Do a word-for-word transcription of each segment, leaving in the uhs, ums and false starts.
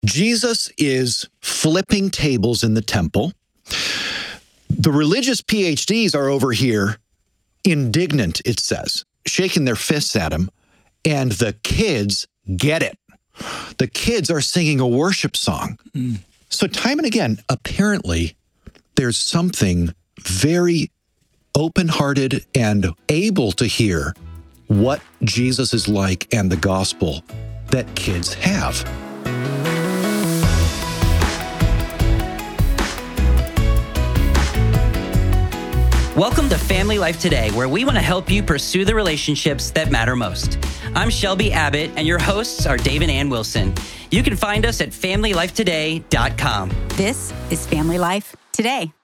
Jesus is flipping tables in the temple. The religious P H Ds are over here, indignant, it says, shaking their fists at him, and the kids get it. The kids are singing a worship song. Mm. So time and again, apparently, there's something very open-hearted and able to hear what Jesus is like and the gospel that kids have. Welcome to Family Life Today, where we want to help you pursue the relationships that matter most. I'm Shelby Abbott, and your hosts are Dave and Ann Wilson. You can find us at family life today dot com. This is Family Life Today.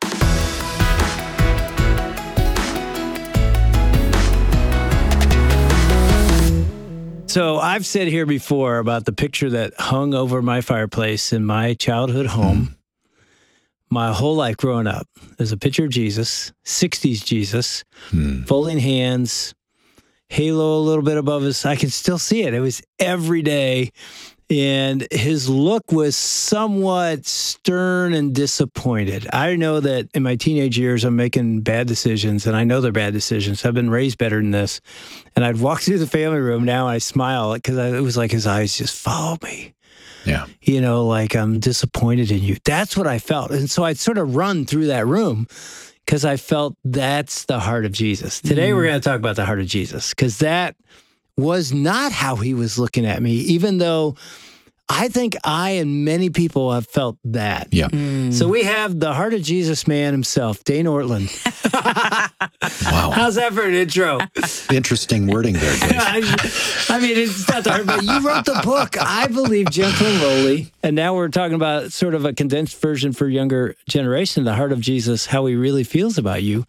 So I've said here before about the picture that hung over my fireplace in my childhood home. Mm. My whole life growing up, there's a picture of Jesus, sixties Jesus, hmm. folding hands, halo a little bit above his. I can still see it. It was every day. And his look was somewhat stern and disappointed. I know that in my teenage years, I'm making bad decisions, and I know they're bad decisions. I've been raised better than this. And I'd walk through the family room. Now I smile because it was like his eyes just followed me. Yeah. You know, like, I'm disappointed in you. That's what I felt. And so I'd sort of run through that room because I felt that's the heart of Jesus. Today, mm. we're going to talk about the heart of Jesus because that was not how he was looking at me, even though I think I and many people have felt that. Yeah. Mm. So we have the heart of Jesus man himself, Dane Ortlund. Wow. How's that for an intro? Interesting wording there, Dave. I, I mean, it's not the heart, but you wrote the book, I Believe, Gentle and Lowly. And now we're talking about sort of a condensed version for younger generation, the heart of Jesus, how he really feels about you.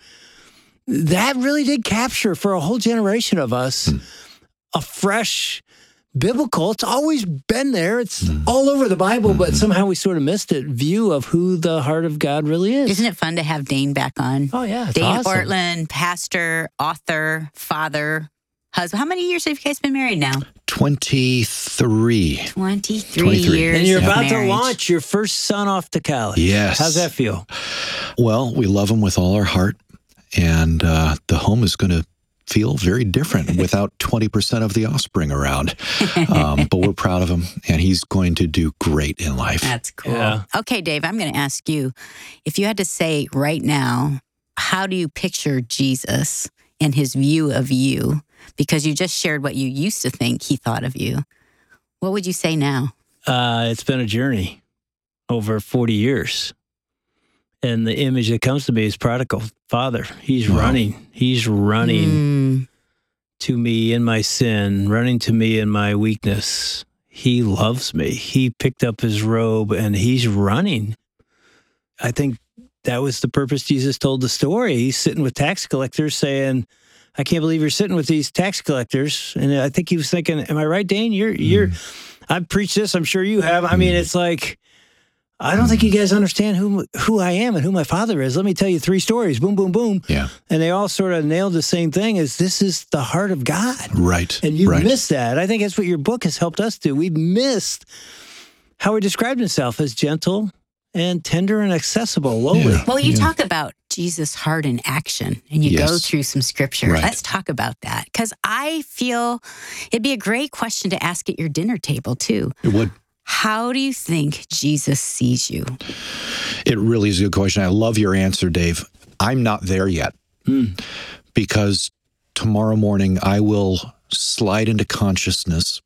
That really did capture for a whole generation of us mm. a fresh biblical, it's always been there. It's mm. all over the Bible, mm-hmm. but somehow we sort of missed it, view of who the heart of God really is. Isn't it fun to have Dane back on? Oh, yeah. Dane awesome. Ortlund, pastor, author, father, husband. How many years have you guys been married now? twenty-three. twenty-three, twenty-three years. And you're about marriage. to launch your first son off to college. Yes. How's that feel? Well, we love him with all our heart, and uh, the home is going to feel very different without twenty percent of the offspring around. Um, but we're proud of him, and he's going to do great in life. That's cool. Yeah. Okay, Dave, I'm going to ask you, if you had to say right now, how do you picture Jesus and his view of you? Because you just shared what you used to think he thought of you. What would you say now? Uh, it's been a journey over forty years. And the image that comes to me is prodigal father. He's wow. running. He's running mm. to me in my sin, running to me in my weakness. He loves me. He picked up his robe and he's running. I think that was the purpose Jesus told the story. He's sitting with tax collectors saying, I can't believe you're sitting with these tax collectors. And I think he was thinking, am I right, Dane? You're, mm. you're, I've preached this. I'm sure you have. I mean, it's like, I don't think you guys understand who who I am and who my father is. Let me tell you three stories. Boom, boom, boom. Yeah. And they all sort of nailed the same thing is this is the heart of God. Right. And you right. missed that. I think that's what your book has helped us do. We've missed how he described himself as gentle and tender and accessible, lowly. Yeah. Well, you yeah. talk about Jesus' heart in action, and you yes. go through some scripture. Right. Let's talk about that, because I feel it'd be a great question to ask at your dinner table, too. It would. How do you think Jesus sees you? It really is a good question. I love your answer, Dave. I'm not there yet mm. because tomorrow morning I will slide into consciousness,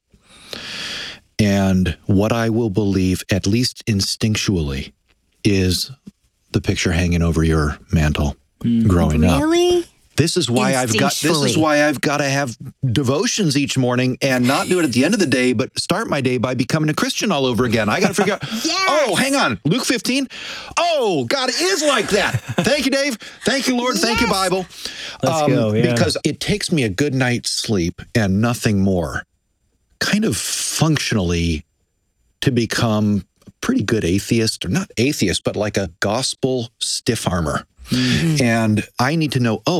and what I will believe, at least instinctually, is the picture hanging over your mantle mm. growing really? up. Really? This is why I've got this is why I've got to have devotions each morning and not do it at the end of the day, but start my day by becoming a Christian all over again. I got to figure out, yes! oh, hang on, Luke fifteen. Oh, God is like that. Thank you, Dave. Thank you, Lord. Yes! Thank you, Bible. Let's um, go, yeah. Because it takes me a good night's sleep and nothing more, kind of functionally, to become a pretty good atheist, or not atheist, but like a gospel stiff armor. Mm-hmm. And I need to know, oh,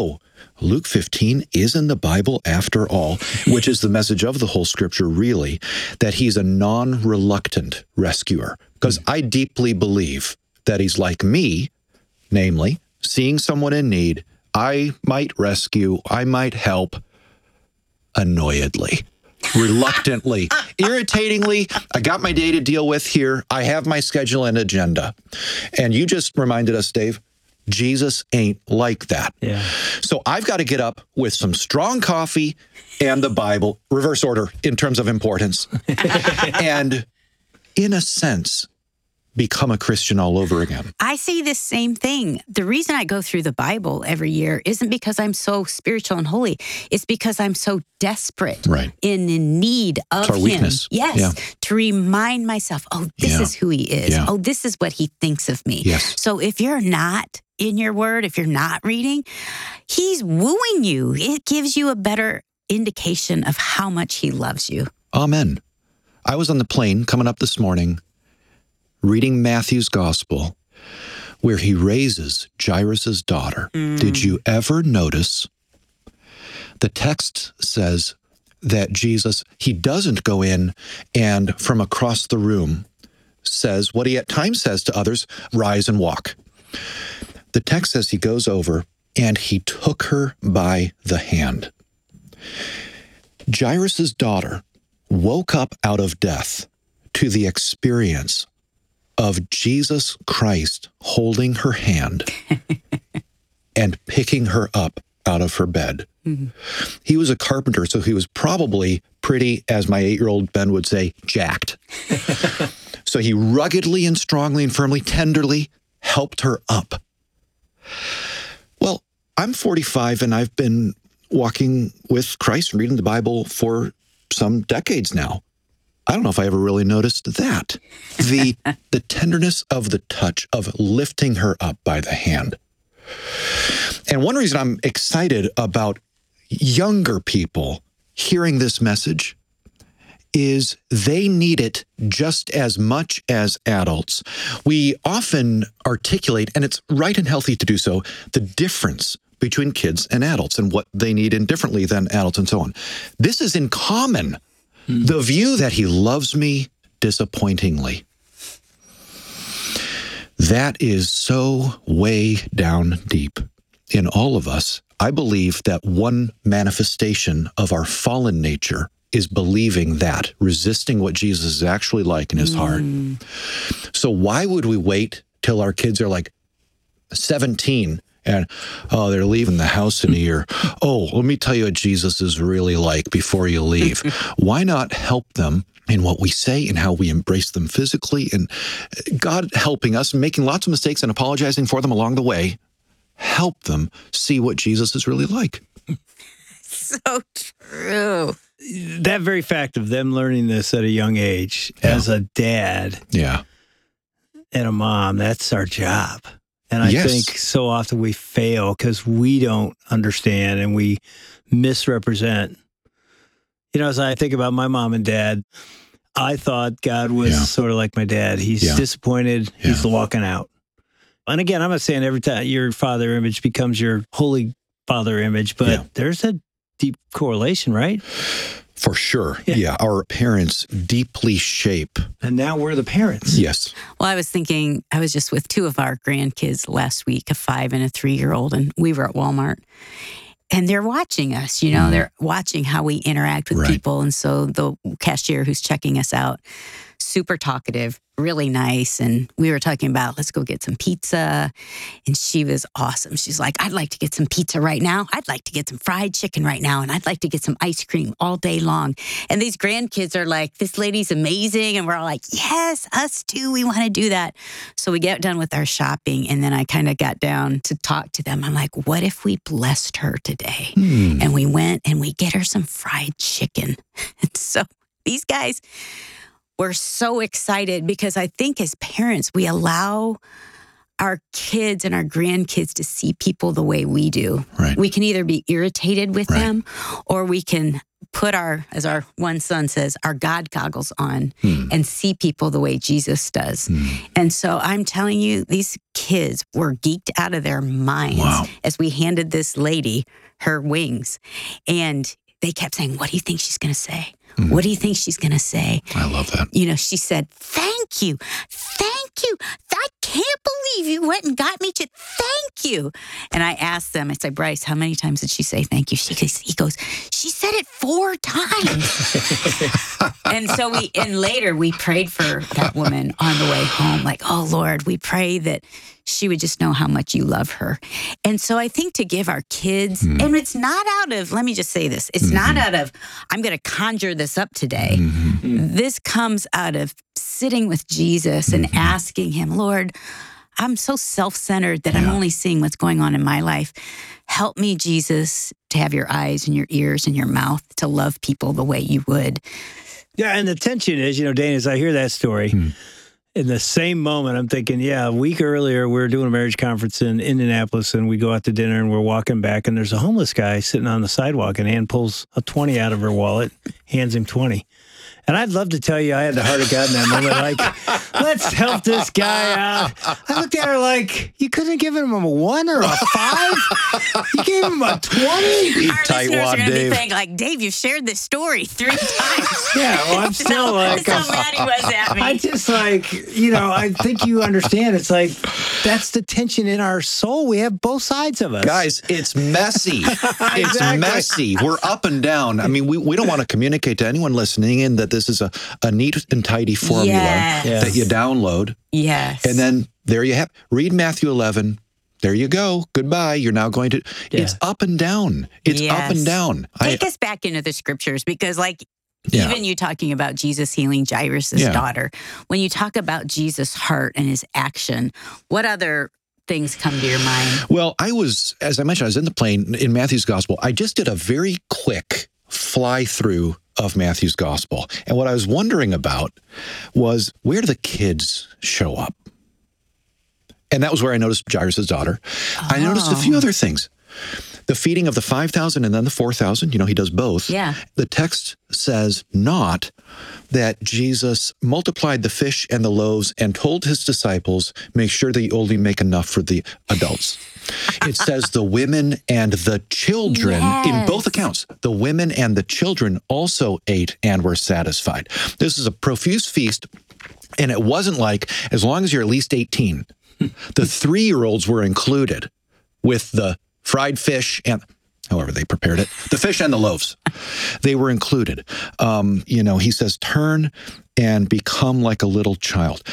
Luke fifteen is in the Bible after all, which is the message of the whole scripture, really, that he's a non-reluctant rescuer. Because I deeply believe that he's like me, namely, seeing someone in need, I might rescue, I might help, annoyedly, reluctantly, irritatingly. I got my day to deal with here. I have my schedule and agenda. And you just reminded us, Dave, Jesus ain't like that. Yeah. So I've got to get up with some strong coffee and the Bible, reverse order in terms of importance. And in a sense, become a Christian all over again. I say this same thing. The reason I go through the Bible every year isn't because I'm so spiritual and holy. It's because I'm so desperate Right. and in need of It's our him. weakness. Yes. Yeah. To remind myself, oh, this Yeah. is who he is. Yeah. Oh, this is what he thinks of me. Yes. So if you're not in your word, if you're not reading, he's wooing you. It gives you a better indication of how much he loves you. Amen. I was on the plane coming up this morning, reading Matthew's gospel, where he raises Jairus' daughter. Mm. Did you ever notice the text says that Jesus, he doesn't go in and from across the room says what he at times says to others, rise and walk. The text says he goes over and he took her by the hand. Jairus' daughter woke up out of death to the experience of Jesus Christ holding her hand and picking her up out of her bed. Mm-hmm. He was a carpenter, so he was probably pretty, as my eight-year-old Ben would say, jacked. So he ruggedly and strongly and firmly, tenderly helped her up. Well, I'm forty-five and I've been walking with Christ and reading the Bible for some decades now. I don't know if I ever really noticed that. The the tenderness of the touch of lifting her up by the hand. And one reason I'm excited about younger people hearing this message is they need it just as much as adults. We often articulate, and it's right and healthy to do so, the difference between kids and adults and what they need indifferently than adults and so on. This is in common. The view that he loves me disappointingly. That is so way down deep in all of us. I believe that one manifestation of our fallen nature is believing that, resisting what Jesus is actually like in his mm. heart. So why would we wait till our kids are like seventeen and, oh, they're leaving the in a year. Oh, let me tell you what Jesus is really like before you leave. Why not help them in what we say and how we embrace them physically, and God helping us, making lots of mistakes and apologizing for them along the way, help them see what Jesus is really like. So true. That very fact of them learning this at a young age, yeah. as a dad yeah. and a mom, that's our job. And I yes. think so often we fail because we don't understand and we misrepresent. You know, as I think about my mom and dad, I thought God was yeah. sort of like my dad. He's yeah. disappointed. Yeah. He's walking out. And again, I'm not saying every time your father image becomes your holy father image, but yeah. there's a deep correlation, right? For sure. Yeah. yeah. Our parents deeply shape. And now we're the parents. Yes. Well, I was thinking, I was just with two of our grandkids last week, a five and a three-year-old, and we were at Walmart. And they're watching us, you know, mm. they're watching how we interact with right. people. And so the cashier who's checking us out, super talkative, really nice. And we were talking about, let's go get some pizza. And she was awesome. She's like, I'd like to get some pizza right now. I'd like to get some fried chicken right now. And I'd like to get some ice cream all day long. And these grandkids are like, this lady's amazing. And we're all like, yes, us too. We want to do that. So we get done with our shopping. And then I kind of got down to talk to them. I'm like, what if we blessed her today? Hmm. And we went and we get her some fried chicken. And so these guys, we're so excited because I think as parents, we allow our kids and our grandkids to see people the way we do. Right. We can either be irritated with Right. them, or we can put our, as our one son says, our God goggles on Hmm. and see people the way Jesus does. Hmm. And so I'm telling you, these kids were geeked out of their minds Wow. as we handed this lady her wings. And they kept saying, what do you think she's going to say? Hmm. What do you think she's going to say? I love that. You know, she said, thank you. Thank you. I can't believe you went and got me to thank you. And I asked them, I said, Bryce, how many times did she say thank you? She goes, he goes, she said it four times. And so we, and later we prayed for that woman on the way home. Like, oh Lord, we pray that she would just know how much you love her. And so I think to give our kids, Mm. and it's not out of, let me just say this, it's mm-hmm. not out of, I'm going to conjure this up today. Mm-hmm. This comes out of sitting with Jesus and mm-hmm. asking him, Lord, I'm so self-centered that yeah. I'm only seeing what's going on in my life. Help me, Jesus, to have your eyes and your ears and your mouth to love people the way you would. Yeah, and the tension is, you know, Dana, as I hear that story, hmm. in the same moment, I'm thinking, yeah, a week earlier, we were doing a marriage conference in Indianapolis, and we go out to dinner, and we're walking back, and there's a homeless guy sitting on the sidewalk, and Ann pulls a twenty out of her wallet, hands him twenty. And I'd love to tell you I had the heart of God in that moment, like, let's help this guy out. I looked at her like, you couldn't have given him a one or a five? You gave him a twenty? Our Tight listeners wad, are going to be Dave. thinking, like, Dave, you've shared this story three times. Yeah, well, I'm still so, like... so mad he was at me. I just like, you know, I think you understand. It's like, that's the tension in our soul. We have both sides of us. Guys, it's messy. It's Exactly. messy. We're up and down. I mean, we, we don't want to communicate to anyone listening in that this is a, a neat and tidy formula Yes. Yes. that you download. Yes. And then there you have, read Matthew eleven. There you go. Goodbye. You're now going to, Yeah. it's up and down. It's Yes. up and down. Take I, us back into the scriptures, because like, Yeah. even you talking about Jesus healing Jairus' Yeah. daughter, when you talk about Jesus' heart and his action, what other things come to your mind? Well, I was, as I mentioned, I was in the plane in Matthew's gospel. I just did a very quick fly through of Matthew's gospel. And what I was wondering about was, where do the kids show up? And that was where I noticed Jairus' daughter. Oh. I noticed a few other things. The feeding of the five thousand and then the four thousand, you know, he does both. Yeah. The text says not that Jesus multiplied the fish and the loaves and told his disciples, make sure that you only make enough for the adults. It says the women and the children, Yes. in both accounts, the women and the children also ate and were satisfied. This is a profuse feast, and it wasn't like, as long as you're at least eighteen, the three-year-olds were included with the fried fish and, however they prepared it, the fish and the loaves. They were included. Um, you know, he says, turn and become like a little child.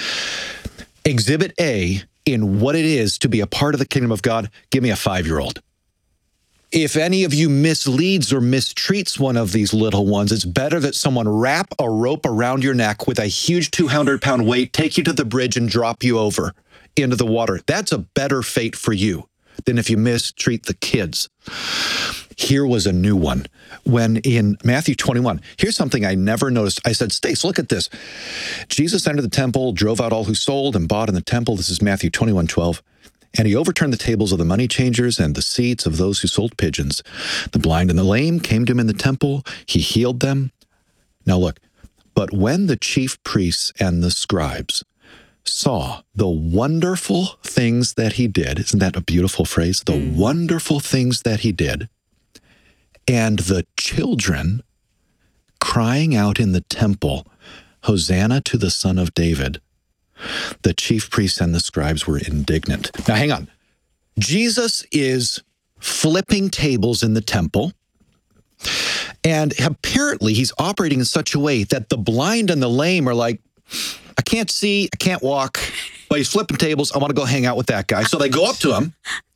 Exhibit A in what it is to be a part of the kingdom of God, give me a five-year-old. If any of you misleads or mistreats one of these little ones, it's better that someone wrap a rope around your neck with a huge two hundred pound weight, take you to the bridge and drop you over into the water. That's a better fate for you than if you mistreat the kids. Here was a new one. When in Matthew twenty-one, here's something I never noticed. I said, Stace, look at this. Jesus entered the temple, drove out all who sold and bought in the temple. This is Matthew twenty-one twelve. And he overturned the tables of the money changers and the seats of those who sold pigeons. The blind and the lame came to him in the temple. He healed them. Now look, but when the chief priests and the scribes saw the wonderful things that he did, isn't that a beautiful phrase? The mm. wonderful things that he did, and the children crying out in the temple, Hosanna to the Son of David, the chief priests and the scribes were indignant. Now, hang on. Jesus is flipping tables in the temple, and apparently he's operating in such a way that the blind and the lame are like, I can't see, I can't walk, but he's flipping tables. I want to go hang out with that guy. So they go up to him.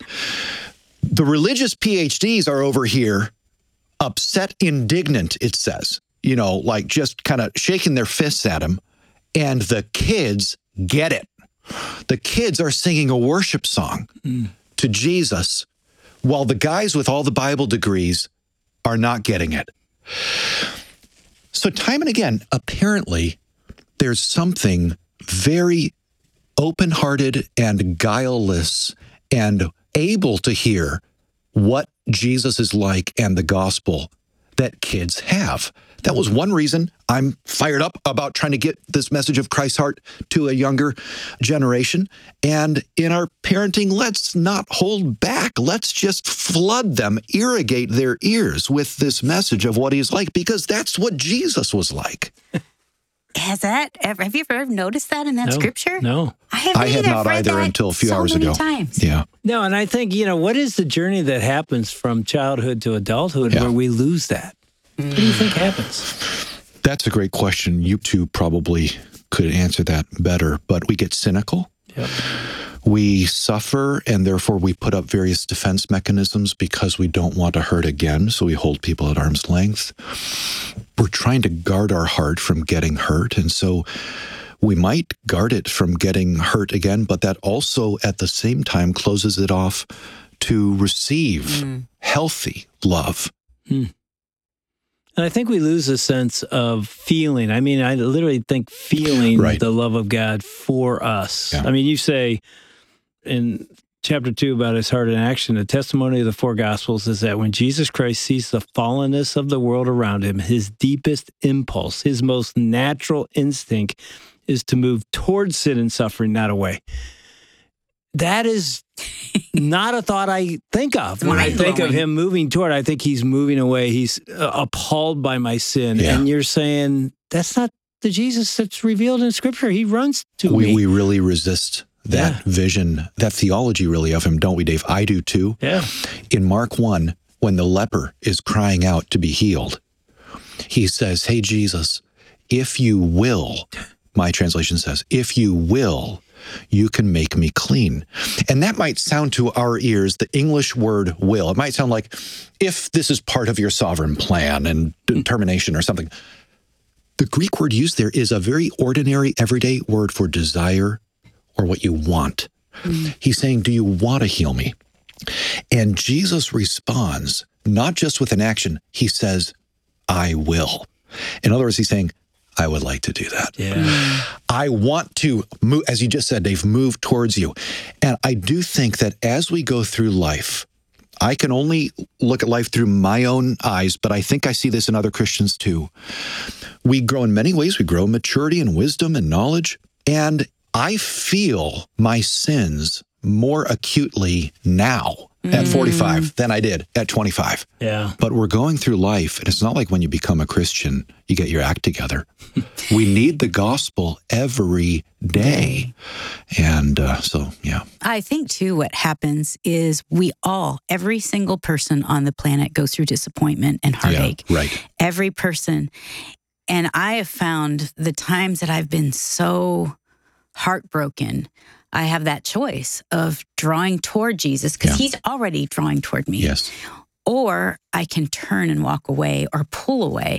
The religious P H Ds are over here, upset, indignant, it says, you know, like just kind of shaking their fists at him. And the kids get it. The kids are singing a worship song mm. to Jesus, while the guys with all the Bible degrees are not getting it. So time and again, apparently, there's something very open-hearted and guileless and able to hear what Jesus is like and the gospel that kids have. That was one reason I'm fired up about trying to get this message of Christ's heart to a younger generation. And in our parenting, let's not hold back. Let's just flood them, irrigate their ears with this message of what he's like, because that's what Jesus was like. Has that ever, have you ever noticed that in that No, scripture? No. I haven't I had either. not I've read either that until a few so hours many ago. times. Yeah. No, and I think, you know, what is the journey that happens from childhood to adulthood Yeah. where we lose that? What do you think happens? That's a great question. You two probably could answer that better, but we get cynical. Yep. We suffer, and therefore we put up various defense mechanisms because we don't want to hurt again, so we hold people at arm's length. We're trying to guard our heart from getting hurt, and so we might guard it from getting hurt again, but that also at the same time closes it off to receive mm. healthy love. Mm. And I think we lose a sense of feeling. I mean, I literally think feeling right. the love of God for us. Yeah. I mean, you say in chapter two about his heart in action, the testimony of the four Gospels is that when Jesus Christ sees the fallenness of the world around him, his deepest impulse, his most natural instinct is to move towards sin and suffering, not away. That is not a thought I think of. When I think of him moving toward, I think he's moving away. He's uh, appalled by my sin. Yeah. And you're saying, that's not the Jesus that's revealed in Scripture. He runs to we, me. We really resist that yeah. vision, that theology really of him, don't we, Dave? I do too. Yeah. In Mark one, when the leper is crying out to be healed, he says, hey, Jesus, if you will, my translation says, if you will, you can make me clean. And that might sound to our ears, the English word will. It might sound like, if this is part of your sovereign plan and determination or something. The Greek word used there is a very ordinary, everyday word for desire or what you want. Mm. He's saying, do you want to heal me? And Jesus responds, not just with an action, he says, I will. In other words, he's saying, I would like to do that. Yeah. I want to move, as you just said, Dave, move towards you. And I do think that as we go through life, I can only look at life through my own eyes, but I think I see this in other Christians too. We grow in many ways. We grow in maturity and wisdom and knowledge. And I feel my sins more acutely now at forty-five than I did at twenty-five. Yeah. But we're going through life, and it's not like when you become a Christian, you get your act together. We need the gospel every day. And uh, so, yeah. I think, too, what happens is we all, every single person on the planet goes through disappointment and heartache. Yeah, right. Every person. And I have found the times that I've been so heartbroken, I have that choice of drawing toward Jesus because yeah. he's already drawing toward me. Yes. Or I can turn and walk away or pull away.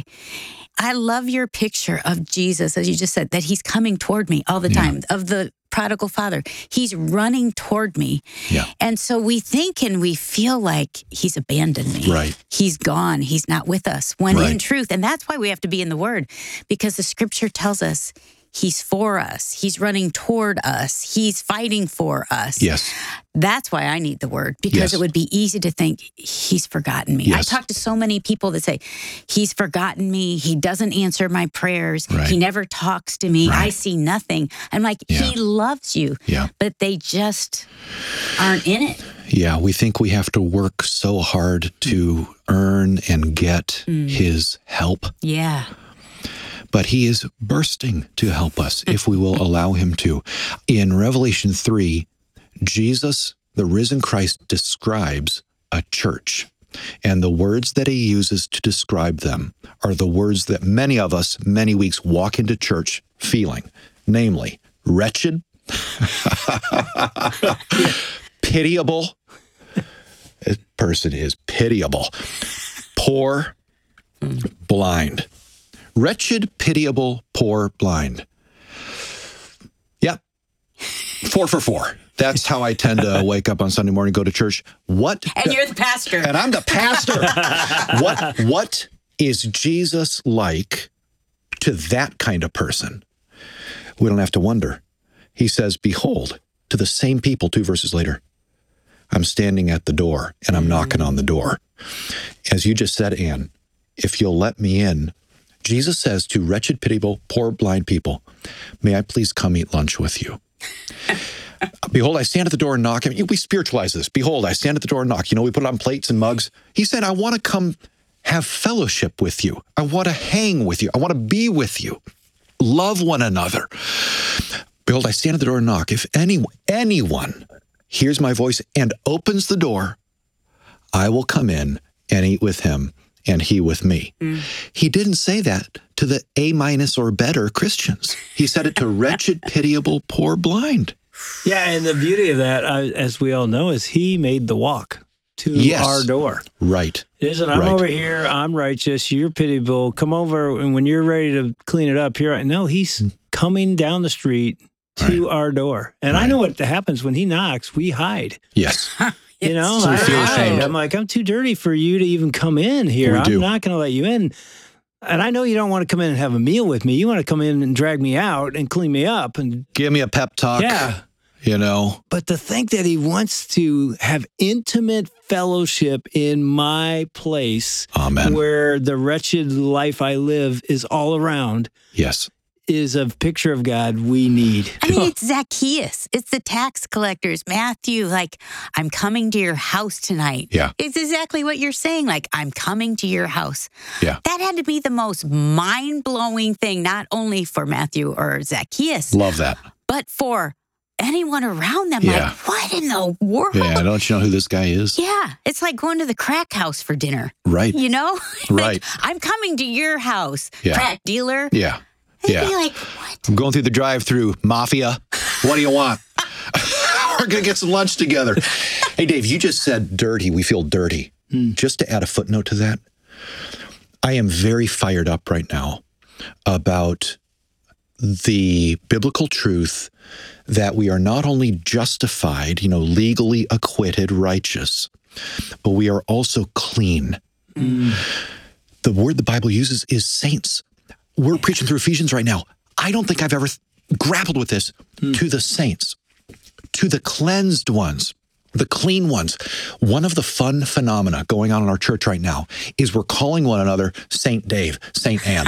I love your picture of Jesus, as you just said, that he's coming toward me all the yeah. time, of the prodigal father. He's running toward me. Yeah. And so we think and we feel like he's abandoned me. Right. He's gone. He's not with us. When right. in truth, and that's why we have to be in the Word, because the scripture tells us he's for us. He's running toward us. He's fighting for us. Yes. That's why I need the Word, because yes. it would be easy to think he's forgotten me. Yes. I talk to so many people that say, he's forgotten me. He doesn't answer my prayers. Right. He never talks to me. Right. I see nothing. I'm like, yeah. he loves you, yeah. but they just aren't in it. Yeah, we think we have to work so hard to earn and get mm. his help. Yeah. But he is bursting to help us if we will allow him to. In Revelation three, Jesus, the risen Christ, describes a church. And the words that he uses to describe them are the words that many of us, many weeks, walk into church feeling. Namely, wretched, pitiable. This person is pitiable. Poor, blind. Wretched, pitiable, poor, blind. Yep. Four for four. That's how I tend to wake up on Sunday morning, go to church. What? And you're the pastor. And I'm the pastor. what? What is Jesus like to that kind of person? We don't have to wonder. He says, behold, to the same people two verses later, I'm standing at the door and I'm knocking on the door. As you just said, Ann, if you'll let me in, Jesus says to wretched, pitiable, poor, blind people, may I please come eat lunch with you? Behold, I stand at the door and knock. I mean, we spiritualize this. Behold, I stand at the door and knock. You know, we put it on plates and mugs. He said, I want to come have fellowship with you. I want to hang with you. I want to be with you. Love one another. Behold, I stand at the door and knock. If any, anyone hears my voice and opens the door, I will come in and eat with him and he with me. Mm. He didn't say that to the A minus or better Christians. He said it to wretched, pitiable, poor, blind. Yeah, and the beauty of that, uh, as we all know, is he made the walk to yes. our door. Right. It isn't, I'm right. over here, I'm righteous, you're pitiable, come over, and when you're ready to clean it up, here. No, he's coming down the street to right. our door. And right. I know what happens when he knocks, we hide. Yes. You know, so I feel hide. I'm like, I'm too dirty for you to even come in here. We I'm do. not going to let you in. And I know you don't want to come in and have a meal with me. You want to come in and drag me out and clean me up. And give me a pep talk. Yeah. You know. But to think that he wants to have intimate fellowship in my place, Amen. Where the wretched life I live is all around. Yes. Is a picture of God we need. I mean, it's Zacchaeus. It's the tax collectors. Matthew, like, I'm coming to your house tonight. Yeah. It's exactly what you're saying. Like, I'm coming to your house. Yeah. That had to be the most mind-blowing thing, not only for Matthew or Zacchaeus. Love that. But for anyone around them. Yeah. Like, what in the world? Yeah, don't you know who this guy is? Yeah. It's like going to the crack house for dinner. Right. You know? Right. Like, I'm coming to your house, yeah. crack dealer. Yeah. They'd yeah. be like, what? I'm going through the drive-through, mafia. What do you want? We're going to get some lunch together. Hey, Dave, you just said dirty. We feel dirty. Hmm. Just to add a footnote to that, I am very fired up right now about the biblical truth that we are not only justified, you know, legally acquitted, righteous, but we are also clean. Mm. The word the Bible uses is saints. We're preaching through Ephesians right now. I don't think I've ever th- grappled with this. Mm. To the saints, to the cleansed ones, the clean ones. One of the fun phenomena going on in our church right now is we're calling one another Saint Dave, Saint Ann.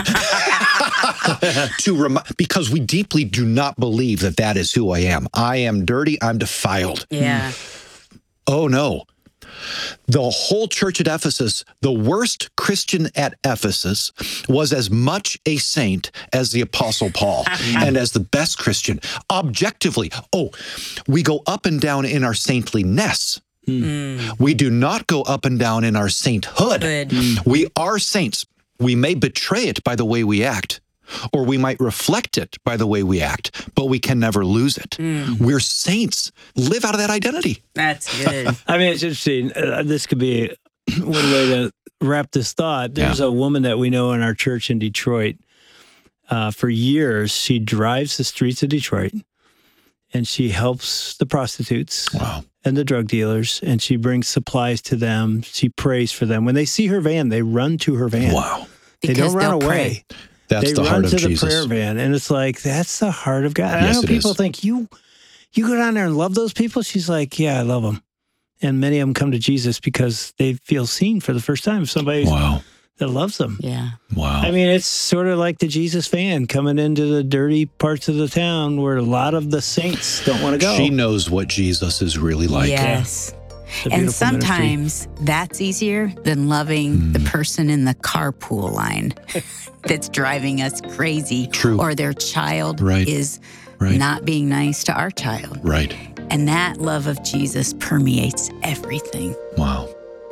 to rem- because we deeply do not believe that that is who I am. I am dirty. I'm defiled. Yeah. Oh, no. The whole church at Ephesus, the worst Christian at Ephesus, was as much a saint as the Apostle Paul and as the best Christian. Objectively, oh, we go up and down in our saintliness. Mm. We do not go up and down in our sainthood. Mm. We are saints. We may betray it by the way we act, or we might reflect it by the way we act, but we can never lose it. Mm. We're saints. Live out of that identity. That's good. I mean, it's interesting. Uh, this could be one way to wrap this thought. There's yeah. a woman that we know in our church in Detroit. Uh, for years, she drives the streets of Detroit, and she helps the prostitutes wow. and the drug dealers, and she brings supplies to them. She prays for them. When they see her van, they run to her van. Wow. They Because don't run away. Pray. That's they the run heart of to the Jesus. prayer van, and it's like, that's the heart of God. Yes, I know it people is. think, you you go down there and love those people? She's like, yeah, I love them. And many of them come to Jesus because they feel seen for the first time. Somebody wow. that loves them. Yeah. Wow. I mean, it's sort of like the Jesus fan coming into the dirty parts of the town where a lot of the saints don't want to go. She knows what Jesus is really like. Yes. Yeah. And sometimes ministry. That's easier than loving mm. the person in the carpool line that's driving us crazy. True. Or their child right. is right. not being nice to our child. Right. And that love of Jesus permeates everything. Wow.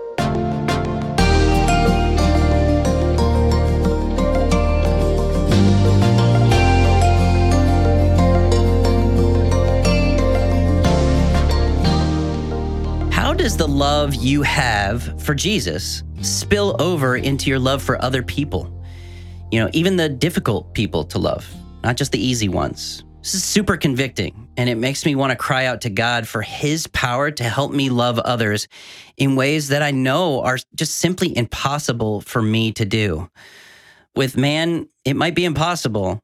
How does the love you have for Jesus spill over into your love for other people? You know, even the difficult people to love, not just the easy ones. This is super convicting, and it makes me want to cry out to God for his power to help me love others in ways that I know are just simply impossible for me to do. With man, it might be impossible,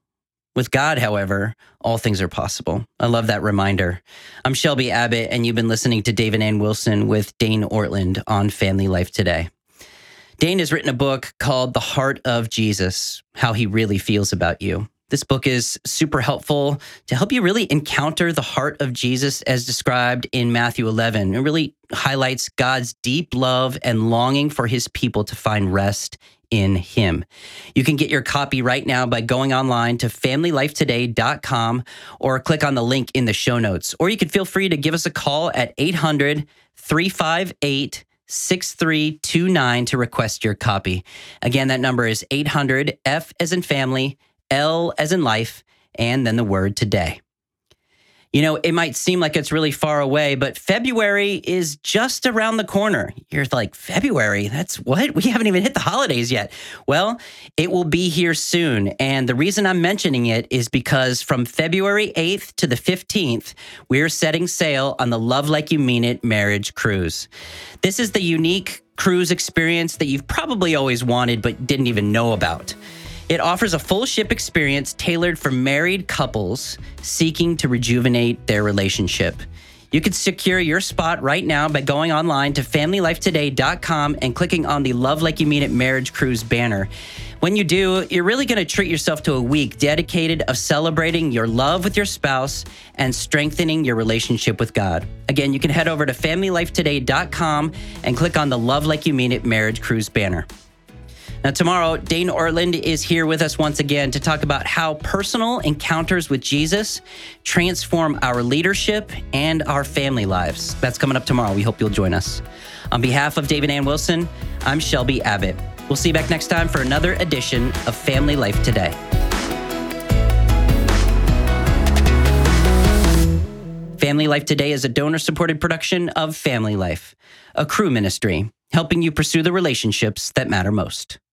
With God, however, all things are possible. I love that reminder. I'm Shelby Abbott, and you've been listening to Dave and Ann Wilson with Dane Ortland on Family Life Today. Dane has written a book called The Heart of Jesus, How He Really Feels About You. This book is super helpful to help you really encounter the heart of Jesus as described in Matthew eleven. It really highlights God's deep love and longing for his people to find rest in him. You can get your copy right now by going online to family life today dot com or click on the link in the show notes. Or you can feel free to give us a call at eight hundred, three five eight, six three two nine to request your copy. Again, that number is eight hundred, F as in family, L as in life, and then the word today. You know, it might seem like it's really far away, but February is just around the corner. You're like, February? That's what? We haven't even hit the holidays yet. Well, it will be here soon. And the reason I'm mentioning it is because from February eighth to the fifteenth, we're setting sail on the Love Like You Mean It marriage cruise. This is the unique cruise experience that you've probably always wanted but didn't even know about. It offers a full ship experience tailored for married couples seeking to rejuvenate their relationship. You can secure your spot right now by going online to family life today dot com and clicking on the Love Like You Mean It Marriage Cruise banner. When you do, you're really going to treat yourself to a week dedicated of celebrating your love with your spouse and strengthening your relationship with God. Again, you can head over to family life today dot com and click on the Love Like You Mean It Marriage Cruise banner. Now, tomorrow, Dane Ortland is here with us once again to talk about how personal encounters with Jesus transform our leadership and our family lives. That's coming up tomorrow. We hope you'll join us. On behalf of Dave and Ann Wilson, I'm Shelby Abbott. We'll see you back next time for another edition of Family Life Today. Family Life Today is a donor-supported production of Family Life, a Cru ministry, helping you pursue the relationships that matter most.